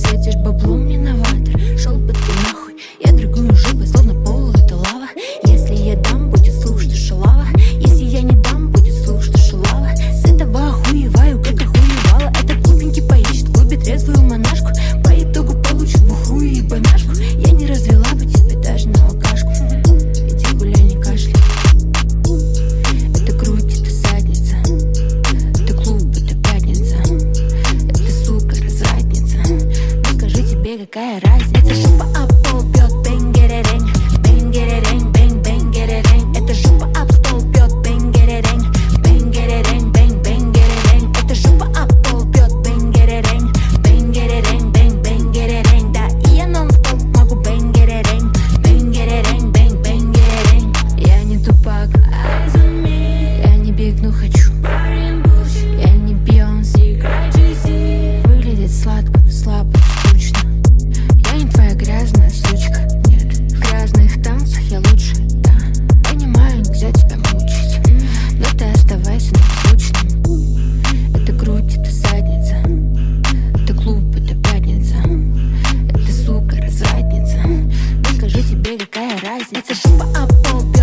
светишь баблом, не новатор. Шел бы ты нахуй, я дрыгую жопой, словно пол это лава. Если я дам, будет слух, что шалава. Если я не дам, будет слух, что шалава. С этого охуеваю, как охуевала. Этот глупенький поищет в клубе трезвую монашку. По итогу получит бухую и банашку. Я не развела бы тебе даже на алкашку. Иди гуляй, не кашляй. Это грудь, это задница. Это клуб, это пятница. Это, сука, развратница. Ну скажи, тебе какая разница? Жопа об пол бьет, бэнгерерень. Бэнгерерень, бэнг, бэнгерерень. Это жопа об стол бьет, бэнгерерень. Бэнгерерень, бэнг, бэнгерерень. Это жопа об пол бьет, бэнгерерень. Бэнгерерень, бэнг, бэнгерерень. Да, и я нон-стоп могу бэнгерерень. Бэнгерерень, бэнг, бэнгерерень. Я не тупак, я не биг, но хочу. Я не Бейонсе, выглядит сладко, но слабо, скучно. Я не твоя грязная сучка, нет. В грязных танцах я лучше, да. Понимаю, нельзя тебя мучить, но ты оставайся незвучным. Это грудь, это задница. Это клуб, это пятница. Это, сука, развратница. Ну скажи, тебе какая разница? Жопа об пол бьет.